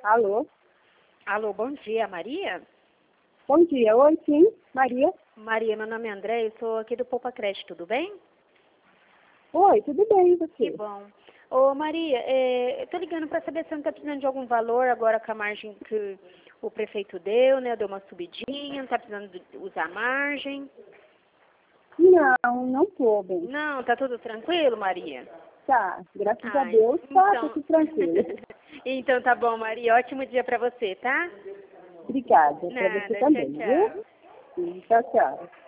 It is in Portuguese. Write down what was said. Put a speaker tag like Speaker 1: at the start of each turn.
Speaker 1: Alô?
Speaker 2: Alô, bom dia, Maria?
Speaker 1: Bom dia. Oi, sim, Maria.
Speaker 2: Maria, meu nome é André, eu sou aqui do Poupa Creche, tudo bem?
Speaker 1: Oi, tudo bem, e você?
Speaker 2: Que bom. Ô, Maria, eu tô ligando para saber se você não tá precisando de algum valor agora com a margem que o prefeito deu, né? Deu uma subidinha, não tá precisando usar margem.
Speaker 1: Não tô bem.
Speaker 2: Não, tá tudo tranquilo, Maria?
Speaker 1: Tá, graças a
Speaker 2: Ai,
Speaker 1: Deus, tá tudo tranquilo.
Speaker 2: Então tá bom, Maria. Ótimo dia para você, tá?
Speaker 1: Obrigada, para você
Speaker 2: Nada,
Speaker 1: também,
Speaker 2: tchau,
Speaker 1: viu?
Speaker 2: tchau.
Speaker 1: Sim, tchau, tchau.